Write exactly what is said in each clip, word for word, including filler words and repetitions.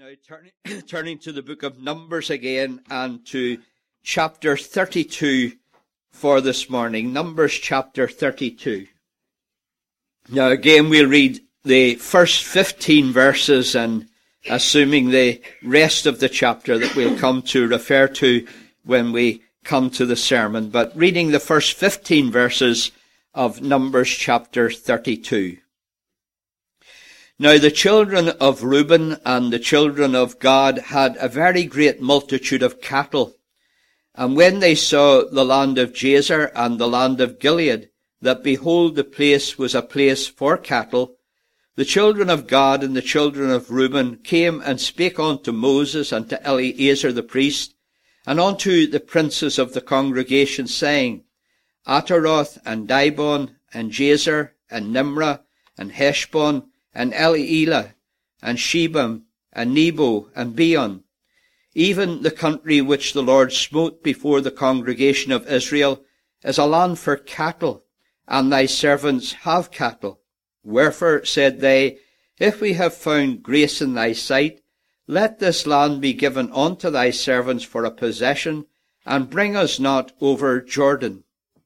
Now, turning, turning to the book of Numbers again and to chapter thirty-two for this morning. Numbers chapter thirty-two. Now, again, we'll read the first fifteen verses and assuming the rest of the chapter that we'll come to refer to when we come to the sermon. But reading the first fifteen verses of Numbers chapter thirty-two. Now the children of Reuben and the children of Gad had a very great multitude of cattle. And when they saw the land of Jazer and the land of Gilead, that behold the place was a place for cattle, the children of Gad and the children of Reuben came and spake unto Moses and to Eleazar the priest, and unto the princes of the congregation, saying, Ataroth and Dibon and Jazer and Nimrah and Heshbon and Eleelah, and Shebam, and Nebo, and Beon, even the country which the Lord smote before the congregation of Israel, is a land for cattle, and thy servants have cattle. Wherefore, said they, if we have found grace in thy sight, let this land be given unto thy servants for a possession, and bring us not over Jordan.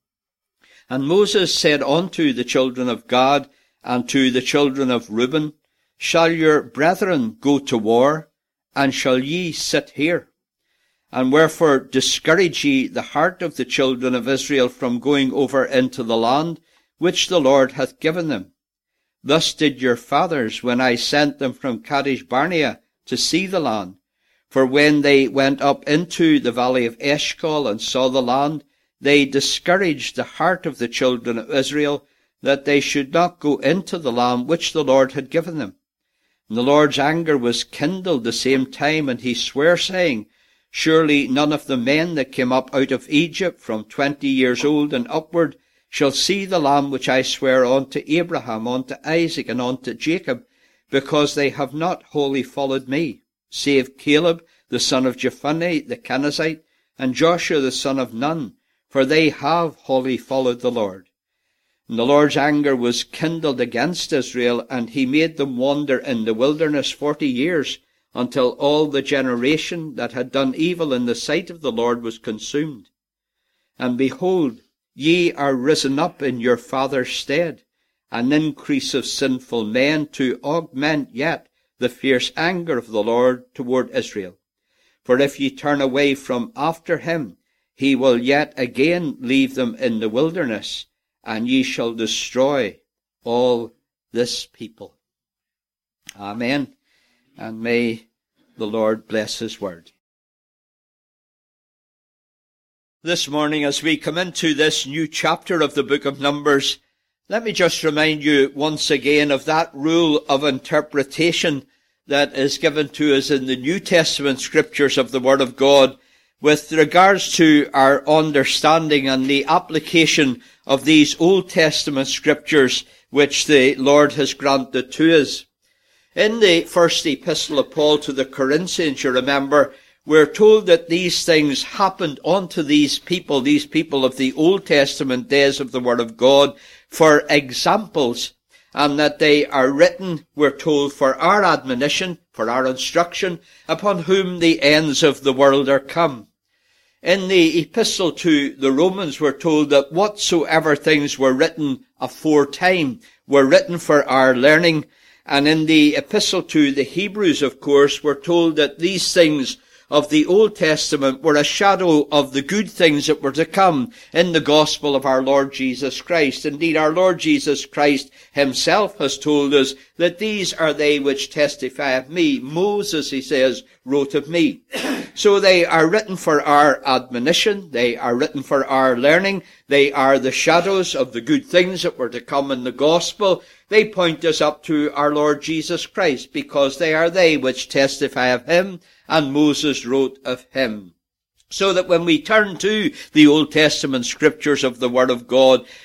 And Moses said unto the children of Gad, and to the children of Reuben, shall your brethren go to war, and shall ye sit here? And wherefore discourage ye the heart of the children of Israel from going over into the land which the Lord hath given them? Thus did your fathers when I sent them from Kadesh Barnea to see the land. For when they went up into the valley of Eshcol and saw the land, they discouraged the heart of the children of Israel, that they should not go into the land which the Lord had given them. And the Lord's anger was kindled the same time, and he sware, saying, Surely none of the men that came up out of Egypt from twenty years old and upward shall see the land which I swear unto Abraham, unto Isaac, and unto Jacob, because they have not wholly followed me, save Caleb the son of Jephunneh the Kenizzite, and Joshua the son of Nun, for they have wholly followed the Lord. And the Lord's anger was kindled against Israel, and he made them wander in the wilderness forty years, until all the generation that had done evil in the sight of the Lord was consumed. And behold, ye are risen up in your father's stead, an increase of sinful men, to augment yet the fierce anger of the Lord toward Israel. For if ye turn away from after him, he will yet again leave them in the wilderness, and ye shall destroy all this people. Amen. And may the Lord bless his word. This morning, as we come into this new chapter of the book of Numbers, let me just remind you once again of that rule of interpretation that is given to us in the New Testament scriptures of the Word of God with regards to our understanding and the application of these Old Testament scriptures which the Lord has granted to us. In the first epistle of Paul to the Corinthians, you remember, we're told that these things happened unto these people, these people of the Old Testament days of the Word of God, for examples, and that they are written, we're told, for our admonition, for our instruction, upon whom the ends of the world are come. In the epistle to the Romans, we're told that whatsoever things were written aforetime were written for our learning. And in the epistle to the Hebrews, of course, we're told that these things of the Old Testament were a shadow of the good things that were to come in the gospel of our Lord Jesus Christ. Indeed, our Lord Jesus Christ himself has told us that these are they which testify of me. Moses, he says, wrote of me. So they are written for our admonition. They are written for our learning. They are the shadows of the good things that were to come in the gospel. They point us up to our Lord Jesus Christ, because they are they which testify of him, and Moses wrote of him. So that when we turn to the Old Testament scriptures of the Word of God,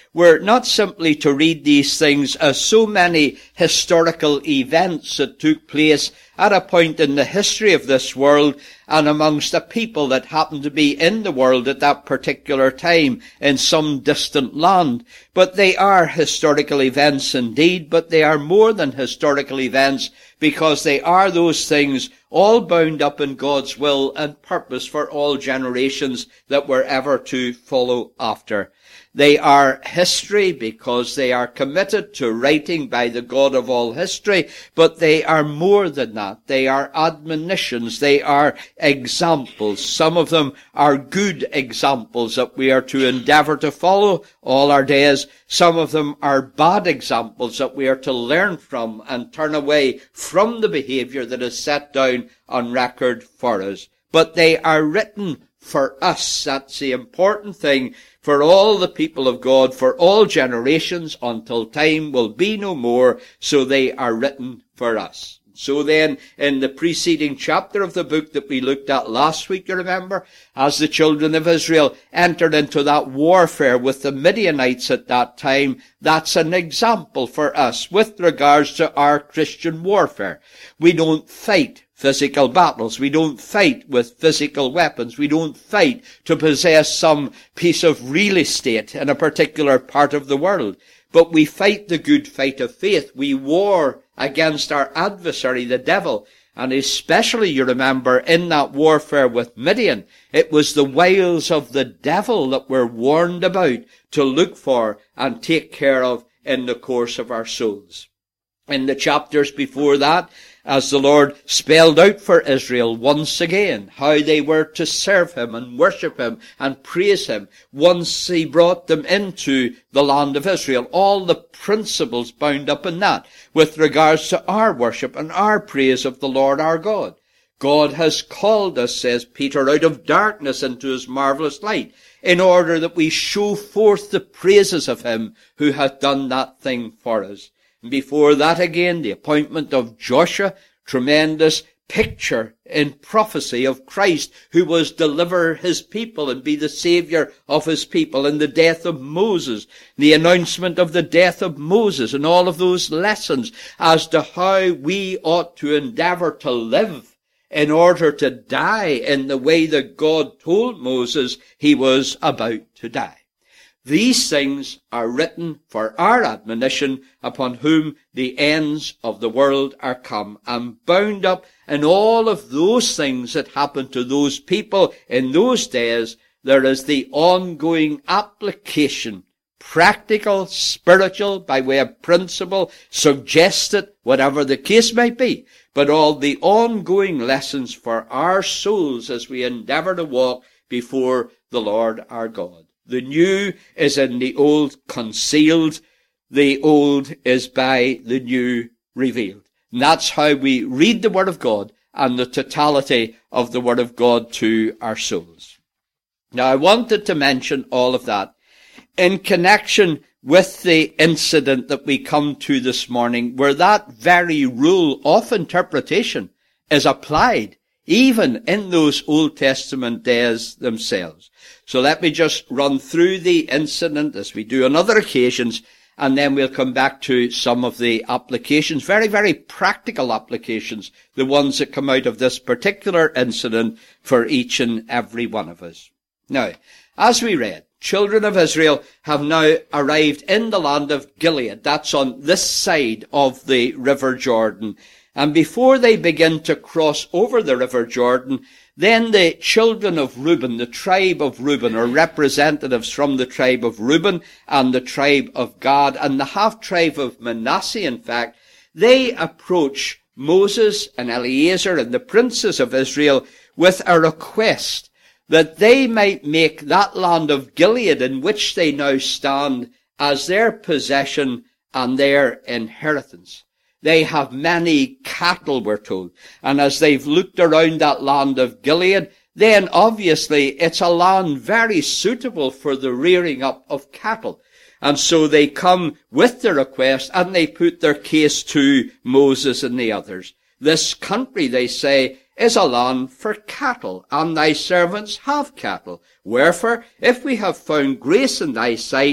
we're not simply to read these things as so many historical events that took place at a point in the history of this world and amongst the people that happened to be in the world at that particular time in some distant land. But they are historical events indeed, but they are more than historical events because they are those things all bound up in God's will and purpose for all generations that were ever to follow after. They are history because they are committed to writing by the God of all history, but they are more than that. They are admonitions. They are examples. Some of them are good examples that we are to endeavour to follow all our days. Some of them are bad examples that we are to learn from and turn away from the behaviour that is set down on record for us. But they are written for us. That's the important thing. For all the people of God, for all generations, until time will be no more, so they are written for us. So then, in the preceding chapter of the book that we looked at last week, you remember, as the children of Israel entered into that warfare with the Midianites at that time, that's an example for us with regards to our Christian warfare. We don't fight physical battles. We don't fight with physical weapons. We don't fight to possess some piece of real estate in a particular part of the world. But we fight the good fight of faith. We war against our adversary, the devil. And especially, you remember, in that warfare with Midian, it was the wiles of the devil that we're warned about to look for and take care of in the course of our souls. In the chapters before that, as the Lord spelled out for Israel once again how they were to serve him and worship him and praise him once he brought them into the land of Israel. All the principles bound up in that with regards to our worship and our praise of the Lord our God. God has called us, says Peter, out of darkness into his marvellous light, in order that we show forth the praises of him who hath done that thing for us. Before that again, the appointment of Joshua, tremendous picture in prophecy of Christ who was deliver his people and be the saviour of his people, and the death of Moses, the announcement of the death of Moses, and all of those lessons as to how we ought to endeavour to live in order to die in the way that God told Moses he was about to die. These things are written for our admonition, upon whom the ends of the world are come, and bound up in all of those things that happened to those people in those days. There is the ongoing application, practical, spiritual, by way of principle, suggested, whatever the case might be, but all the ongoing lessons for our souls as we endeavour to walk before the Lord our God. The new is in the old concealed. The old is by the new revealed. And that's how we read the Word of God and the totality of the Word of God to our souls. Now, I wanted to mention all of that in connection with the incident that we come to this morning, where that very rule of interpretation is applied even in those Old Testament days themselves. So let me just run through the incident as we do on other occasions, and then we'll come back to some of the applications, very, very practical applications, the ones that come out of this particular incident for each and every one of us. Now, as we read, children of Israel have now arrived in the land of Gilead. That's on this side of the River Jordan. And before they begin to cross over the River Jordan, then the children of Reuben, the tribe of Reuben, or representatives from the tribe of Reuben and the tribe of Gad and the half-tribe of Manasseh, in fact, they approach Moses and Eleazar and the princes of Israel with a request that they might make that land of Gilead in which they now stand as their possession and their inheritance. They have many cattle, we're told. And as they've looked around that land of Gilead, then obviously it's a land very suitable for the rearing up of cattle. And so they come with the request and they put their case to Moses and the others. This country, they say, is a land for cattle, and thy servants have cattle. Wherefore, if we have found grace in thy sight,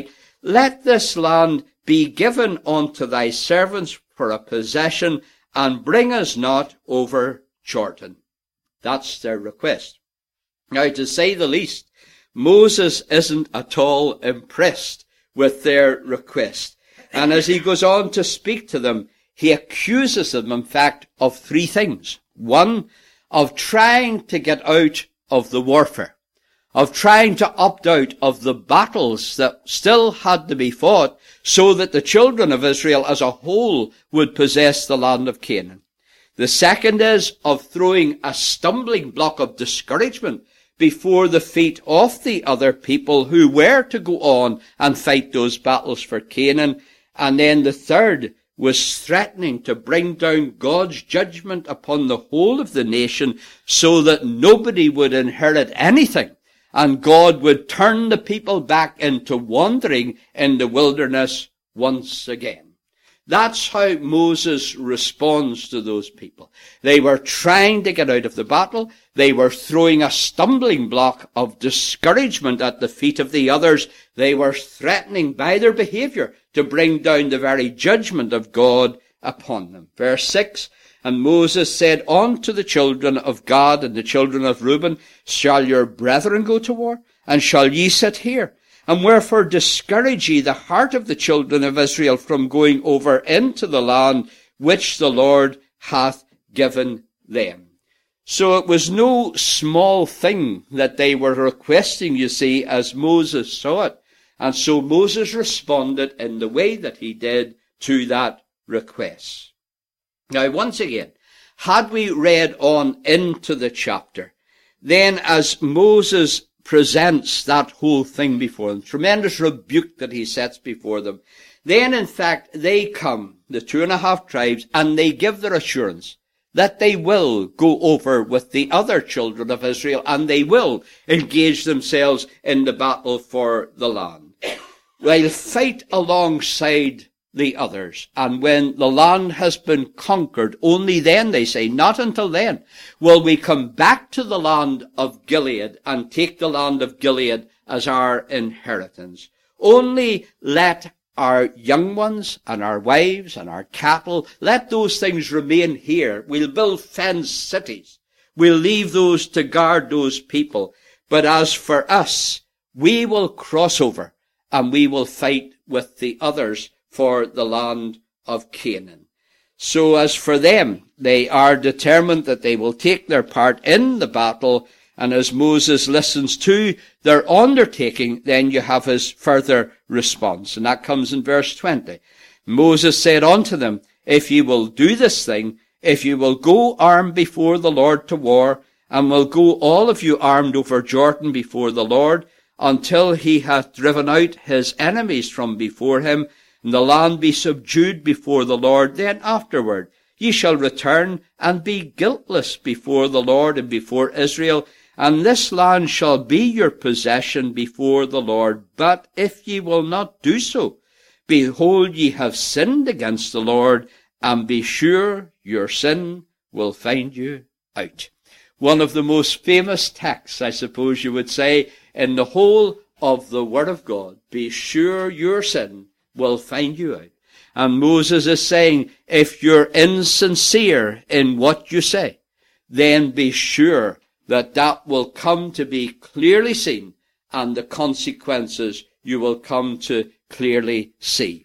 let this land be given unto thy servants for a possession, and bring us not over Jordan. That's their request. Now, to say the least, Moses isn't at all impressed with their request. And as he goes on to speak to them, he accuses them, in fact, of three things. One, of trying to get out of the warfare, of trying to opt out of the battles that still had to be fought so that the children of Israel as a whole would possess the land of Canaan. The second is of throwing a stumbling block of discouragement before the feet of the other people who were to go on and fight those battles for Canaan. And then the third was threatening to bring down God's judgment upon the whole of the nation so that nobody would inherit anything, and God would turn the people back into wandering in the wilderness once again. That's how Moses responds to those people. They were trying to get out of the battle. They were throwing a stumbling block of discouragement at the feet of the others. They were threatening by their behavior to bring down the very judgment of God upon them. Verse six, and Moses said unto the children of Gad and the children of Reuben, shall your brethren go to war? And shall ye sit here? And wherefore discourage ye the heart of the children of Israel from going over into the land which the Lord hath given them? So it was no small thing that they were requesting, you see, as Moses saw it. And so Moses responded in the way that he did to that request. Now, once again, had we read on into the chapter, then as Moses presents that whole thing before them, tremendous rebuke that he sets before them, then in fact they come, the two and a half tribes, and they give their assurance that they will go over with the other children of Israel and they will engage themselves in the battle for the land. They'll fight alongside the others. And when the land has been conquered, only then, they say, not until then, will we come back to the land of Gilead and take the land of Gilead as our inheritance. Only let our young ones and our wives and our cattle, let those things remain here. We'll build fenced cities. We'll leave those to guard those people. But as for us, we will cross over and we will fight with the others for the land of Canaan. So as for them, they are determined that they will take their part in the battle, and as Moses listens to their undertaking, then you have his further response, and that comes in verse twenty. Moses said unto them, if ye will do this thing, if you will go armed before the Lord to war, and will go all of you armed over Jordan before the Lord, until he hath driven out his enemies from before him, and the land be subdued before the Lord, then afterward ye shall return and be guiltless before the Lord and before Israel, and this land shall be your possession before the Lord. But if ye will not do so, behold, ye have sinned against the Lord, and be sure your sin will find you out. One of the most famous texts, I suppose you would say, in the whole of the Word of God. Be sure your sin will find you out. And Moses is saying, if you're insincere in what you say, then be sure that that will come to be clearly seen, and the consequences you will come to clearly see.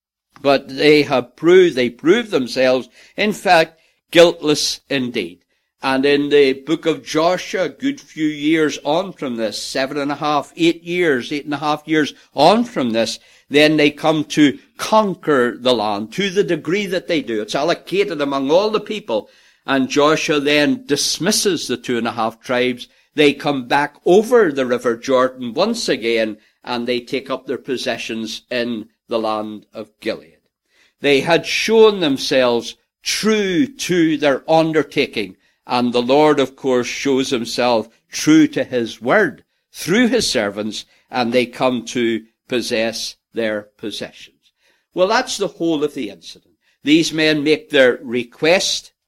But they have proved, they proved themselves, in fact, guiltless indeed. And in the book of Joshua, a good few years on from this, seven and a half, eight years, eight and a half years on from this, then they come to conquer the land to the degree that they do. It's allocated among all the people. And Joshua then dismisses the two and a half tribes. They come back over the river Jordan once again, and they take up their possessions in the land of Gilead. They had shown themselves true to their undertaking. And the Lord, of course, shows himself true to his word through his servants, and they come to possess their possessions. Well, that's the whole of the incident. These men make their request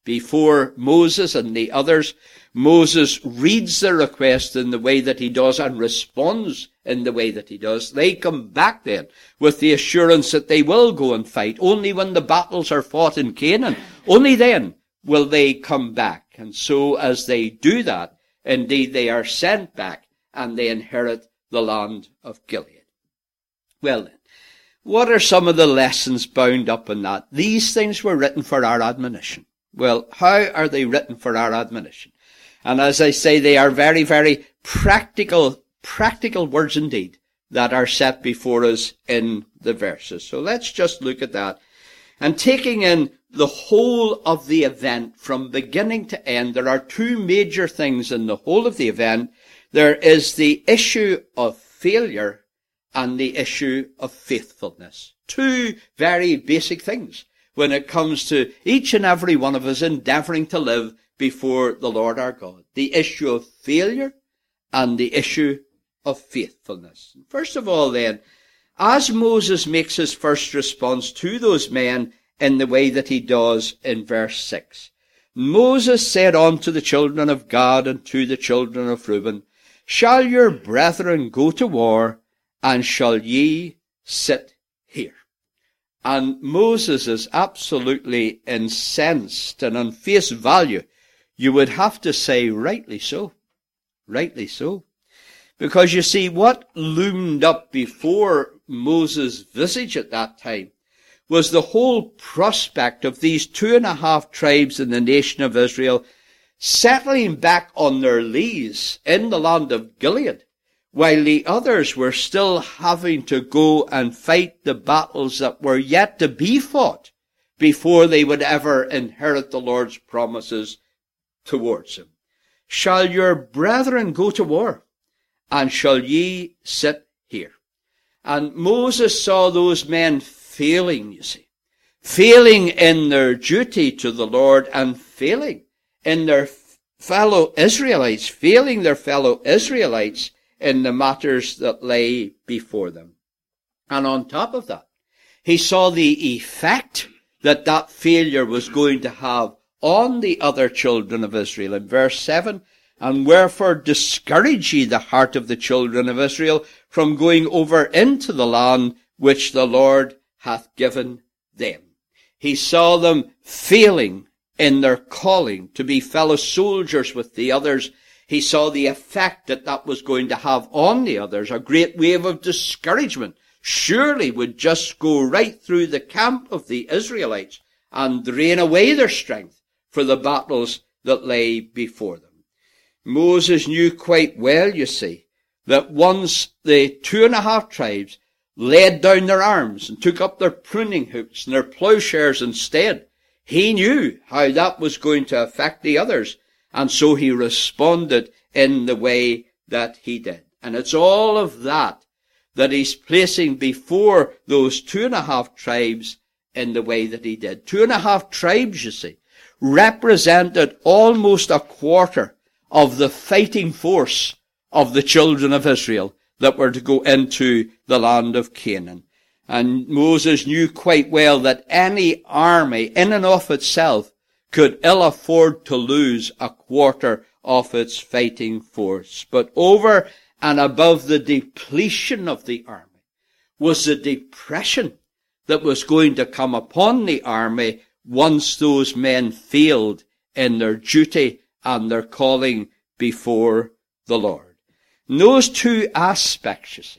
before Moses and the others. Moses reads the request in the way that he does and responds in the way that he does. They come back then with the assurance that they will go and fight. Only when the battles are fought in Canaan, only then will they come back. And so as they do that, indeed they are sent back and they inherit the land of Gilead. Well then, what are some of the lessons bound up in that? These things were written for our admonition. Well, how are they written for our admonition? And as I say, they are very, very practical, practical words indeed that are set before us in the verses. So let's just look at that. And taking in the whole of the event from beginning to end, there are two major things in the whole of the event. There is the issue of failure and the issue of faithfulness. Two very basic things when it comes to each and every one of us endeavouring to live before the Lord our God. The issue of failure and the issue of faithfulness. First of all then, as Moses makes his first response to those men in the way that he does in verse six, Moses said unto the children of Gad and to the children of Reuben, Shall your brethren go to war, and shall ye sit here? And Moses is absolutely incensed, and on face value, you would have to say rightly so. Rightly so. Because you see, what loomed up before Moses' visage at that time was the whole prospect of these two and a half tribes in the nation of Israel settling back on their lees in the land of Gilead, while the others were still having to go and fight the battles that were yet to be fought before they would ever inherit the Lord's promises towards him. Shall your brethren go to war, and shall ye sit here? And Moses saw those men failing, you see, failing in their duty to the Lord and failing in their fellow Israelites, failing their fellow Israelites in the matters that lay before them. And on top of that, he saw the effect that that failure was going to have on the other children of Israel. In verse seven, And wherefore discourage ye the heart of the children of Israel from going over into the land which the Lord hath given them. He saw them failing in their calling to be fellow soldiers with the others. He saw the effect that that was going to have on the others. A great wave of discouragement surely would just go right through the camp of the Israelites and drain away their strength for the battles that lay before them. Moses knew quite well, you see, that once the two and a half tribes laid down their arms and took up their pruning hooks and their plowshares instead, he knew how that was going to affect the others. And so he responded in the way that he did. And it's all of that that he's placing before those two and a half tribes in the way that he did. Two and a half tribes, you see, represented almost a quarter of the fighting force of the children of Israel that were to go into the land of Canaan. And Moses knew quite well that any army in and of itself could ill afford to lose a quarter of its fighting force. But over and above the depletion of the army was the depression that was going to come upon the army once those men failed in their duty and their calling before the Lord. And those two aspects, you see,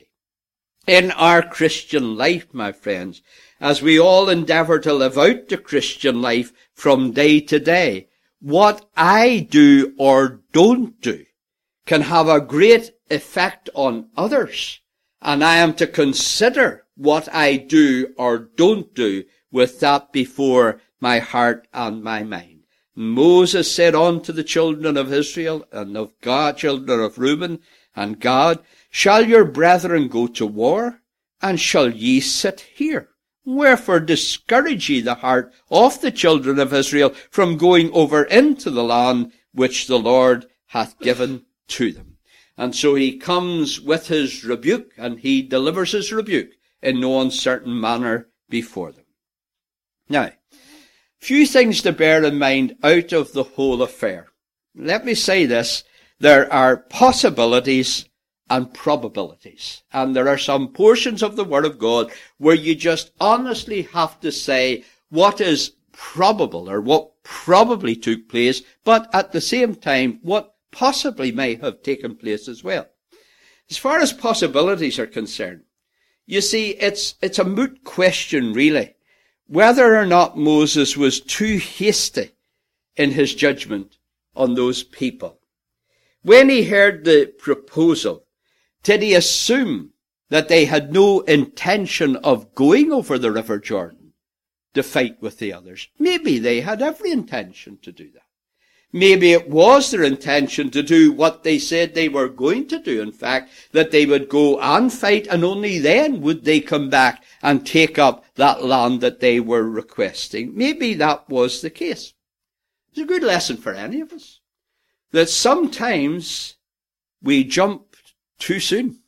in our Christian life, my friends, as we all endeavour to live out the Christian life from day to day, what I do or don't do can have a great effect on others. And I am to consider what I do or don't do with that before my heart and my mind. Moses said unto the children of Israel and of God, children of Reuben and Gad, Shall your brethren go to war, and shall ye sit here? Wherefore discourage ye the heart of the children of Israel from going over into the land which the Lord hath given to them. And so he comes with his rebuke, and he delivers his rebuke in no uncertain manner before them. Now, few things to bear in mind out of the whole affair. Let me say this. There are possibilities and probabilities. And there are some portions of the Word of God where you just honestly have to say what is probable or what probably took place, but at the same time, what possibly may have taken place as well. As far as possibilities are concerned, you see, it's, it's a moot question, really, whether or not Moses was too hasty in his judgment on those people. When he heard the proposal, did he assume that they had no intention of going over the River Jordan to fight with the others? Maybe they had every intention to do that. Maybe it was their intention to do what they said they were going to do. In fact, that they would go and fight, and only then would they come back and take up that land that they were requesting. Maybe that was the case. It's a good lesson for any of us, that sometimes we jump too soon.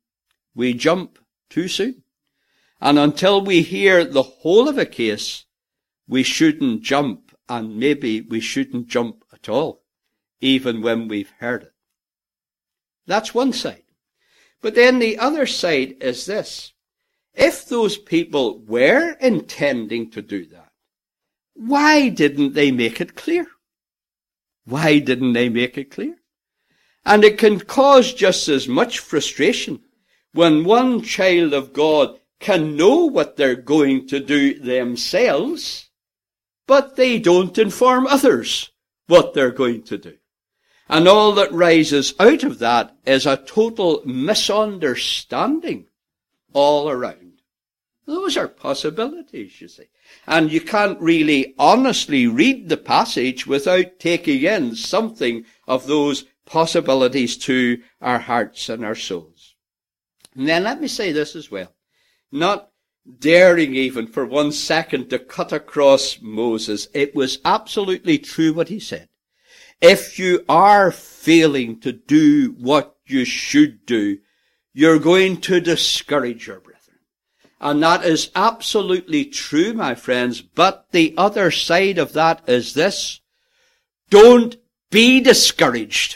We jump too soon. And until we hear the whole of a case, we shouldn't jump, and maybe we shouldn't jump at all, even when we've heard it. That's one side. But then the other side is this. If those people were intending to do that, why didn't they make it clear? Why didn't they make it clear? And it can cause just as much frustration when one child of God can know what they're going to do themselves, but they don't inform others what they're going to do. And all that rises out of that is a total misunderstanding all around. Those are possibilities, you see. And you can't really honestly read the passage without taking in something of those possibilities to our hearts and our souls. And then let me say this as well. Not daring even for one second to cut across Moses. It was absolutely true what he said. If you are failing to do what you should do, you're going to discourage your brethren. And that is absolutely true, my friends. But the other side of that is this. Don't be discouraged,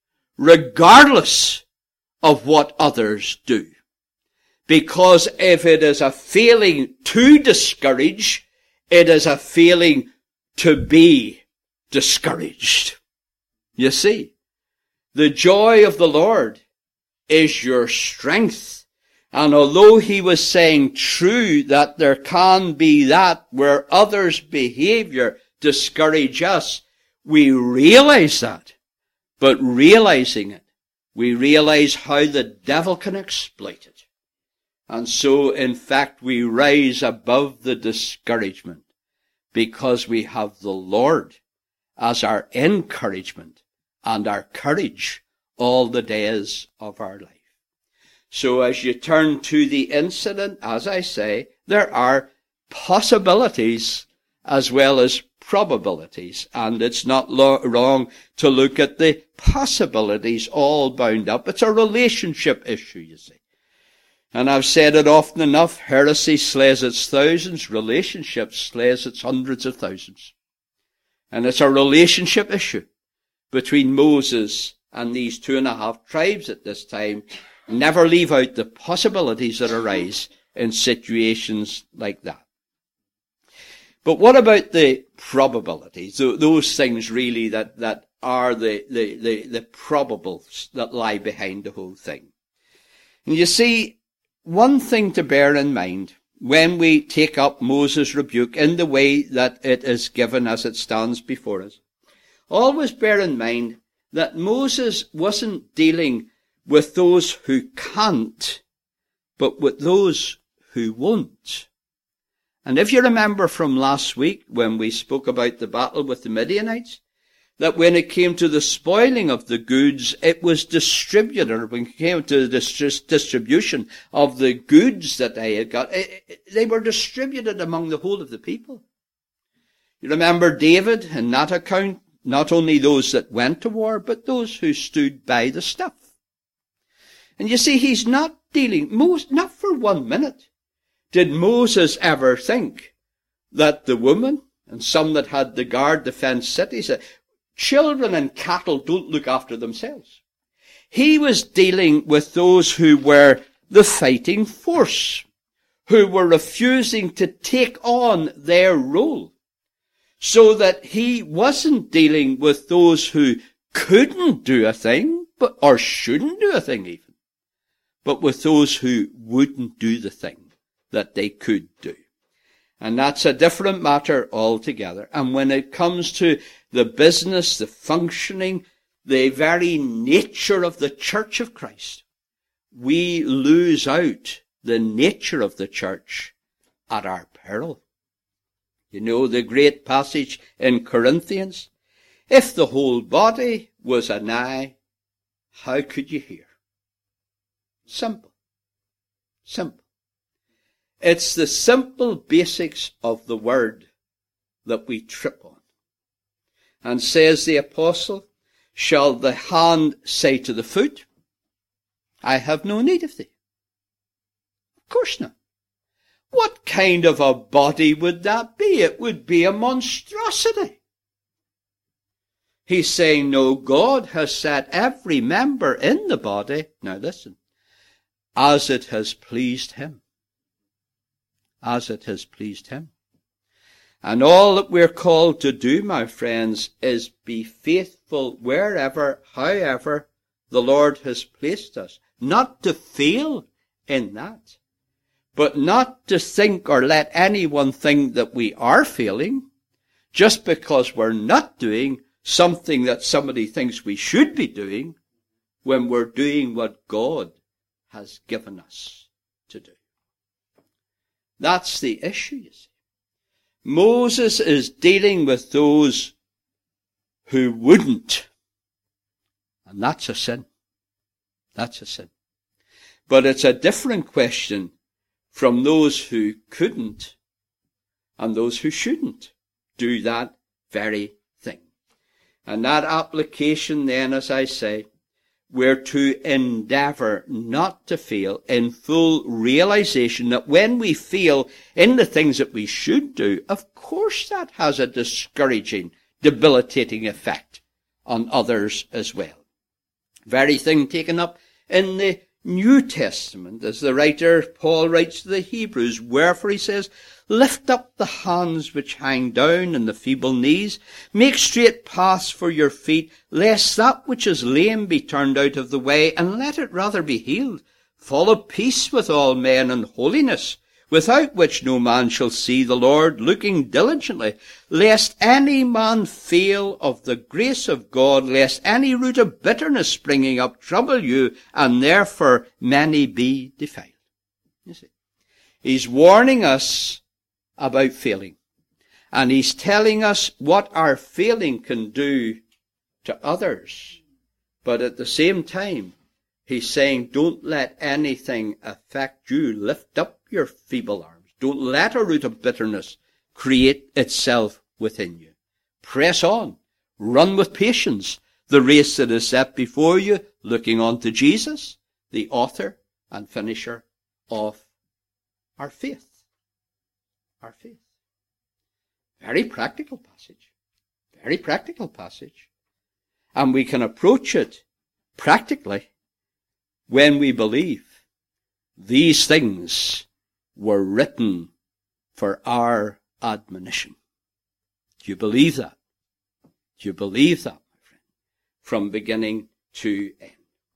regardless of what others do. Because if it is a failing to discourage, it is a failing to be discouraged. You see, the joy of the Lord is your strength. And although he was saying true that there can be that where others' behavior discourage us, we realize that. But realizing it, we realize how the devil can exploit it. And so, in fact, we rise above the discouragement because we have the Lord as our encouragement and our courage all the days of our life. So as you turn to the incident, as I say, there are possibilities as well as probabilities. And it's not lo- wrong to look at the possibilities all bound up. It's a relationship issue, you see. And I've said it often enough, heresy slays its thousands, relationship slays its hundreds of thousands. And it's a relationship issue between Moses and these two and a half tribes at this time. Never leave out the possibilities that arise in situations like that. But what about the probabilities? Those things really that, that are the, the, the, the probables that lie behind the whole thing. And you see, one thing to bear in mind when we take up Moses' rebuke in the way that it is given as it stands before us, always bear in mind that Moses wasn't dealing with those who can't, but with those who won't. And if you remember from last week when we spoke about the battle with the Midianites, that when it came to the spoiling of the goods, it was distributed, or when it came to the distribution of the goods that they had got, they were distributed among the whole of the people. You remember David in that account, not only those that went to war, but those who stood by the stuff. And you see, he's not dealing, not for one minute did Moses ever think that the woman and some that had to guard the fenced cities. Children and cattle don't look after themselves. He was dealing with those who were the fighting force, who were refusing to take on their role. So that he wasn't dealing with those who couldn't do a thing, but or shouldn't do a thing even, but with those who wouldn't do the thing that they could do. And that's a different matter altogether. And when it comes to the business, the functioning, the very nature of the Church of Christ, we lose out the nature of the church at our peril. You know the great passage in Corinthians? If the whole body was an eye, how could you hear? Simple. Simple. It's the simple basics of the word that we trip on. And says the apostle, shall the hand say to the foot, I have no need of thee? Of course not. What kind of a body would that be? It would be a monstrosity. He's saying, no, God has set every member in the body, now listen, as it has pleased him. As it has pleased him. And all that we're called to do, my friends, is be faithful wherever, however, the Lord has placed us. Not to fail in that, but not to think or let anyone think that we are failing just because we're not doing something that somebody thinks we should be doing when we're doing what God has given us to do. That's the issue, you see. Moses is dealing with those who wouldn't. And that's a sin. That's a sin. But it's a different question from those who couldn't and those who shouldn't do that very thing. And that application then, as I say, we're to endeavour not to fail in full realization that when we fail in the things that we should do, of course that has a discouraging, debilitating effect on others as well. Very thing taken up in the New Testament, as the writer Paul writes to the Hebrews, wherefore he says, lift up the hands which hang down and the feeble knees, make straight paths for your feet, lest that which is lame be turned out of the way, and let it rather be healed. Follow peace with all men and holiness, without which no man shall see the Lord, looking diligently, lest any man fail of the grace of God, lest any root of bitterness springing up trouble you, and therefore many be defiled. You see, he's warning us about failing. And he's telling us what our failing can do to others. But at the same time, he's saying, don't let anything affect you. Lift up your feeble arms. Don't let a root of bitterness create itself within you. Press on. Run with patience the race that is set before you, looking on to Jesus, the author and finisher of our faith. Our faith. Very practical passage. Very practical passage. And we can approach it practically when we believe these things were written for our admonition. Do you believe that? Do you believe that, my friend? From beginning to end.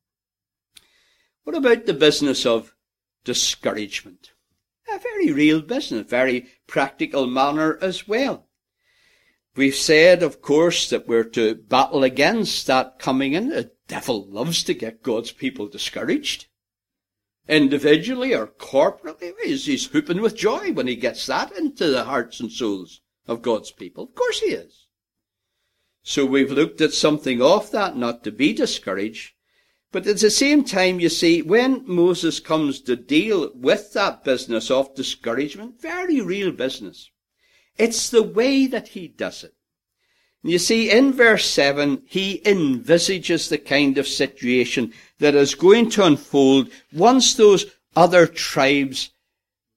What about the business of discouragement? A very real business, very practical manner as well. We've said, of course, that we're to battle against that coming in. The devil loves to get God's people discouraged. Individually or corporately, he's, he's whooping with joy when he gets that into the hearts and souls of God's people. Of course he is. So we've looked at something off that, not to be discouraged. But at the same time, you see, when Moses comes to deal with that business of discouragement, very real business, it's the way that he does it. You see, in verse seven, he envisages the kind of situation that is going to unfold once those other tribes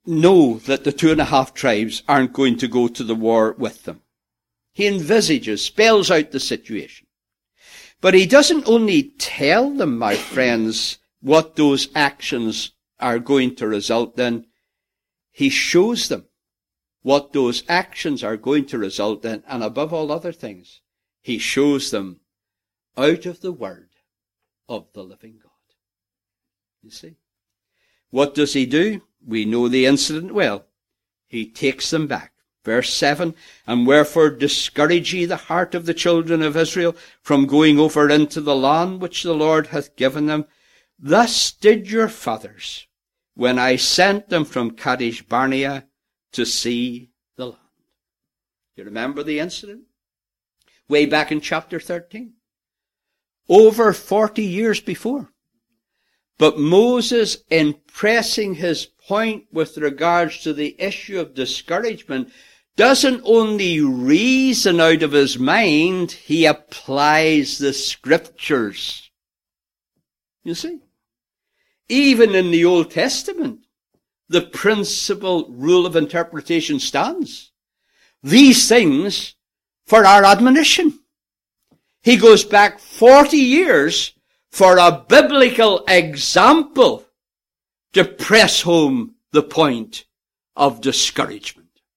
know that the two and a half tribes aren't going to go to the war with them. He envisages, spells out the situation. But he doesn't only tell them, my friends, what those actions are going to result in. He shows them what those actions are going to result in, and above all other things, he shows them out of the word of the living God. You see? What does he do? We know the incident well. He takes them back. Verse seven, and wherefore discourage ye the heart of the children of Israel from going over into the land which the Lord hath given them? Thus did your fathers, when I sent them from Kadesh Barnea to see the land. You remember the incident? Way back in chapter thirteen. Over forty years before. But Moses, in pressing his point with regards to the issue of discouragement, doesn't only reason out of his mind, he applies the scriptures. You see? Even in the Old Testament, the principal rule of interpretation stands. These things for our admonition. He goes back forty years for a biblical example to press home the point of discouragement.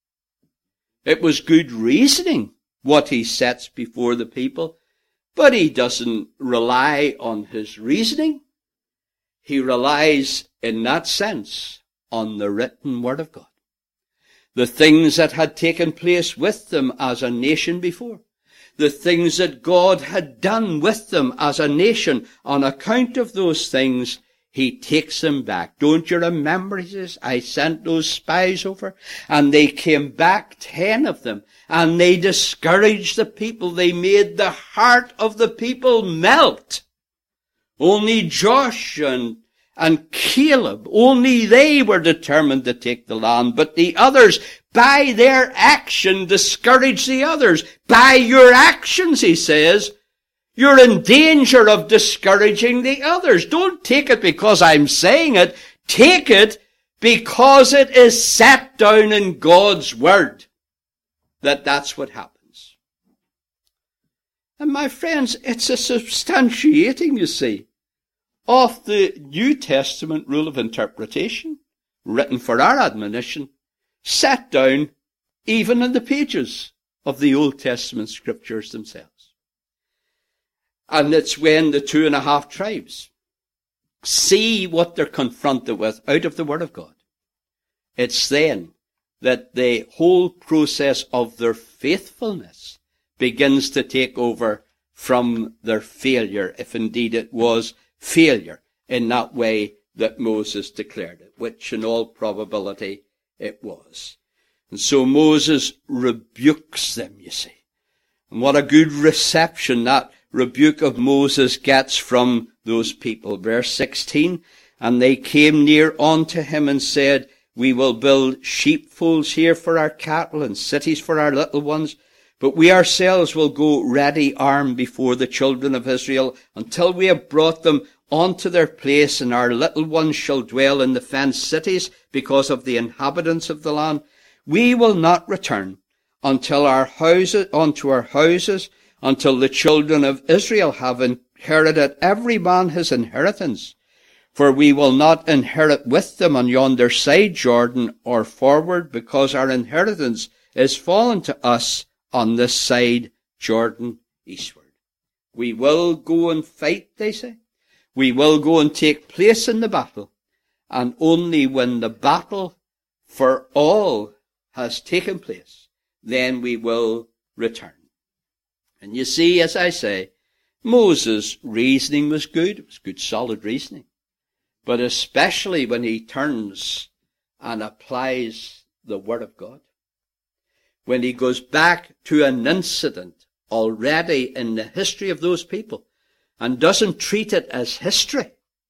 It was good reasoning what he sets before the people, but he doesn't rely on his reasoning. He relies, in that sense, on the written word of God. The things that had taken place with them as a nation before. The things that God had done with them as a nation. On account of those things, he takes them back. Don't you remember, he says, I sent those spies over, and they came back, ten of them, and they discouraged the people. They made the heart of the people melt. Only Joshua and, and Caleb, only they were determined to take the land, but the others, by their action, discouraged the others. By your actions, he says, you're in danger of discouraging the others. Don't take it because I'm saying it. Take it because it is set down in God's word that that's what happens. And my friends, it's a substantiating, you see, of the New Testament rule of interpretation, written for our admonition, set down even in the pages of the Old Testament scriptures themselves. And it's when the two and a half tribes see what they're confronted with out of the Word of God. It's then that the whole process of their faithfulness begins to take over from their failure, if indeed it was failure in that way that Moses declared it, which in all probability it was. And so Moses rebukes them, you see. And what a good reception that rebuke of Moses gets from those people. Verse sixteen, and they came near unto him and said, we will build sheepfolds here for our cattle and cities for our little ones, but we ourselves will go ready armed before the children of Israel until we have brought them unto their place, and our little ones shall dwell in the fenced cities because of the inhabitants of the land. We will not return until our houses, unto our houses, until the children of Israel have inherited every man his inheritance. For we will not inherit with them on yonder side Jordan or forward, because our inheritance is fallen to us on this side Jordan eastward. We will go and fight, they say. We will go and take place in the battle. And only when the battle for all has taken place, then we will return. And you see, as I say, Moses' reasoning was good. It was good, solid reasoning. But especially when he turns and applies the Word of God. When he goes back to an incident already in the history of those people and doesn't treat it as history,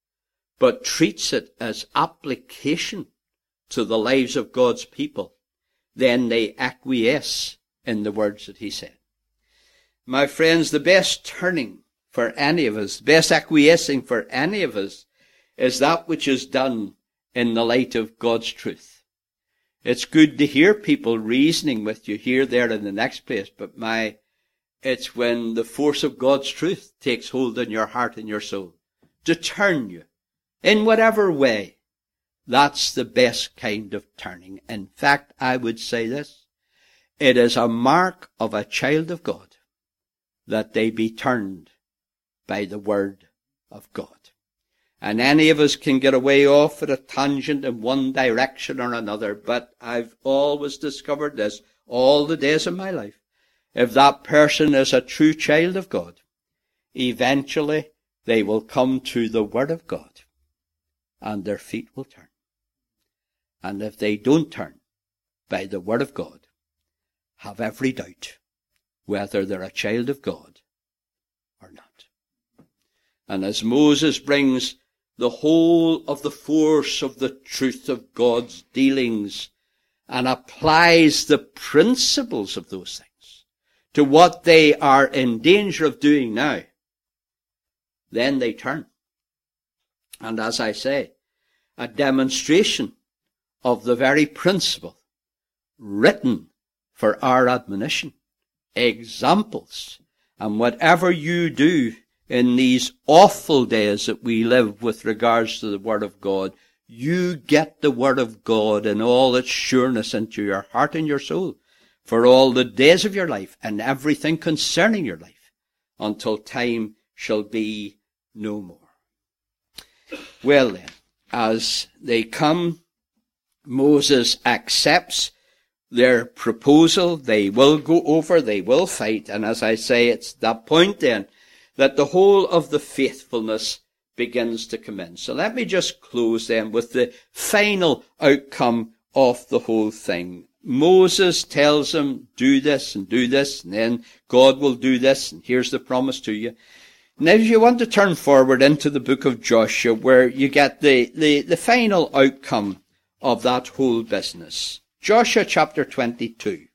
but treats it as application to the lives of God's people, then they acquiesce in the words that he said. My friends, the best turning for any of us, the best acquiescing for any of us, is that which is done in the light of God's truth. It's good to hear people reasoning with you here, there, in the next place, but my, it's when the force of God's truth takes hold in your heart and your soul to turn you in whatever way. That's the best kind of turning. In fact, I would say this. It is a mark of a child of God that they be turned by the word of God. And any of us can get away off at a tangent in one direction or another, but I've always discovered this all the days of my life. If that person is a true child of God, eventually they will come to the word of God and their feet will turn. And if they don't turn by the word of God, have every doubt whether they're a child of God or not. And as Moses brings the whole of the force of the truth of God's dealings and applies the principles of those things to what they are in danger of doing now, then they turn. And as I say, a demonstration of the very principle written for our admonition, examples, and whatever you do in these awful days that we live with regards to the Word of God, you get the Word of God in all its sureness into your heart and your soul for all the days of your life and everything concerning your life until time shall be no more. Well then, as they come, Moses accepts their proposal. They will go over, they will fight, and as I say, it's that point then that the whole of the faithfulness begins to come in. So let me just close then with the final outcome of the whole thing. Moses tells them, do this and do this, and then God will do this, and here's the promise to you. Now, if you want to turn forward into the book of Joshua, where you get the, the, the final outcome of that whole business. Joshua chapter twenty-two.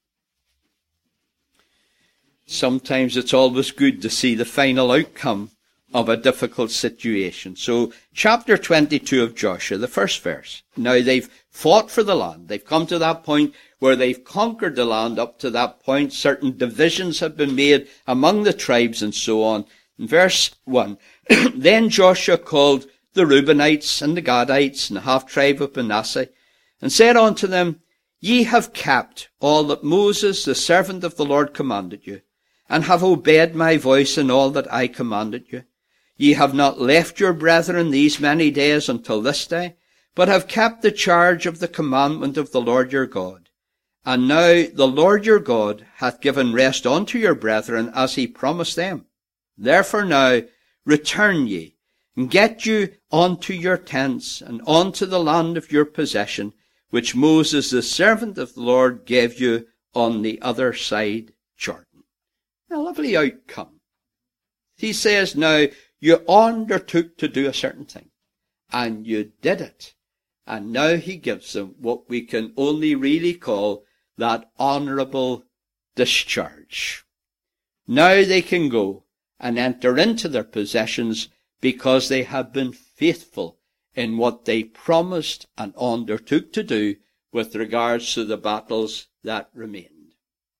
Sometimes it's always good to see the final outcome of a difficult situation. So, chapter twenty-two of Joshua, the first verse. Now, they've fought for the land. They've come to that point where they've conquered the land. Up to that point, certain divisions have been made among the tribes and so on. In verse one, then Joshua called the Reubenites and the Gadites and the half-tribe of Manasseh, and said unto them, Ye have kept all that Moses, the servant of the Lord, commanded you, and have obeyed my voice in all that I commanded you. Ye have not left your brethren these many days until this day, but have kept the charge of the commandment of the Lord your God. And now the Lord your God hath given rest unto your brethren as he promised them. Therefore now return ye, and get you unto your tents, and unto the land of your possession, which Moses the servant of the Lord gave you on the other side Jordan. A lovely outcome. He says now, you undertook to do a certain thing, and you did it. And now he gives them what we can only really call that honourable discharge. Now they can go and enter into their possessions because they have been faithful in what they promised and undertook to do with regards to the battles that remained.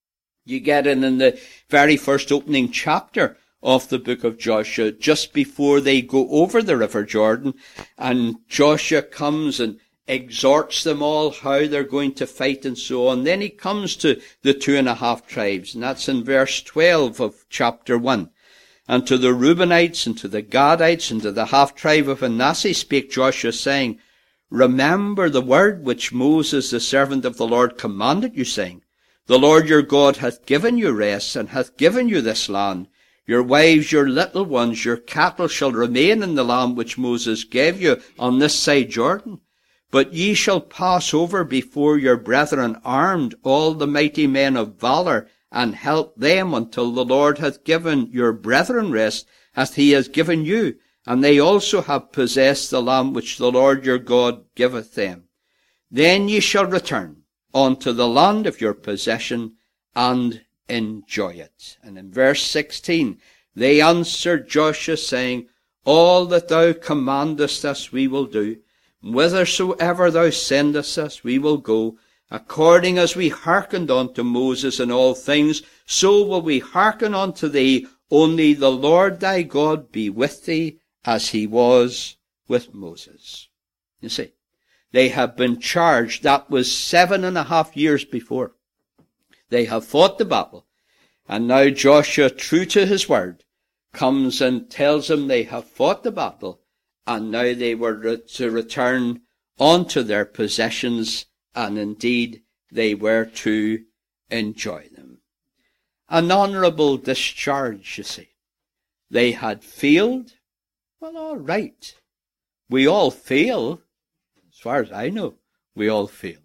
You get in in the very first opening chapter of the book of Joshua, just before they go over the river Jordan, and Joshua comes and exhorts them all how they're going to fight and so on. Then he comes to the two and a half tribes, and that's in verse twelve of chapter one. And to the Reubenites, and to the Gadites, and to the half-tribe of Manasseh spake Joshua, saying, Remember the word which Moses, the servant of the Lord, commanded you, saying, The Lord your God hath given you rest, and hath given you this land. Your wives, your little ones, your cattle shall remain in the land which Moses gave you on this side Jordan. But ye shall pass over before your brethren armed, all the mighty men of valour, and help them until the Lord hath given your brethren rest, as he has given you, and they also have possessed the land which the Lord your God giveth them. Then ye shall return unto the land of your possession, and enjoy it. And in verse sixteen, they answered Joshua, saying, All that thou commandest us we will do, whithersoever thou sendest us we will go, According as we hearkened unto Moses in all things, so will we hearken unto thee. Only the Lord thy God be with thee, as he was with Moses. You see, they have been charged. That was seven and a half years before. They have fought the battle. And now Joshua, true to his word, comes and tells them they have fought the battle, and now they were to return unto their possessions, and indeed they were to enjoy them. An honourable discharge, you see. They had failed. Well, all right. We all fail. As far as I know, we all fail.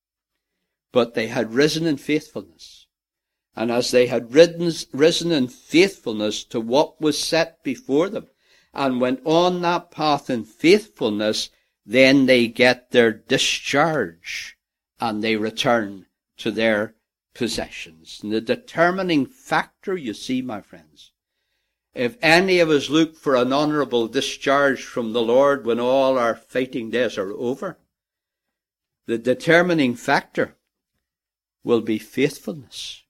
But they had risen in faithfulness. And as they had risen in faithfulness to what was set before them, and went on that path in faithfulness, then they get their discharge, and they return to their possessions. And the determining factor, you see, my friends, if any of us look for an honourable discharge from the Lord when all our fighting days are over, the determining factor will be faithfulness.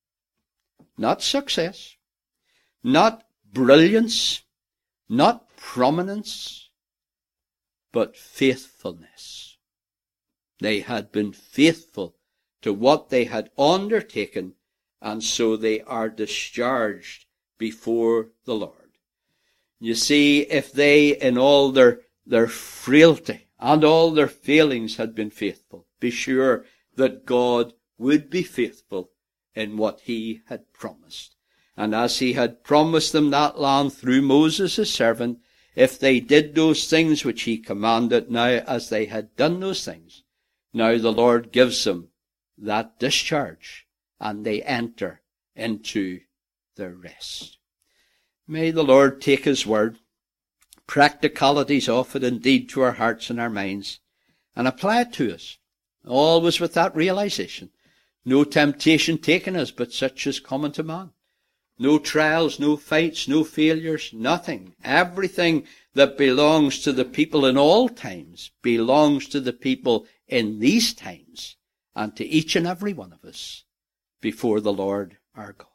Not success, not brilliance, not prominence, but faithfulness. They had been faithful to what they had undertaken, and so they are discharged before the Lord. You see, if they, in all their, their frailty and all their failings, had been faithful, be sure that God would be faithful in what he had promised. And as he had promised them that land through Moses his servant, if they did those things which he commanded, now as they had done those things, now the Lord gives them that discharge, and they enter into their rest. May the Lord take his word, practicalities of it indeed, to our hearts and our minds, and apply it to us, always with that realization. No temptation taken us, but such as common to man. No trials, no fights, no failures, nothing. Everything that belongs to the people in all times belongs to the people in these times, and to each and every one of us before the Lord our God.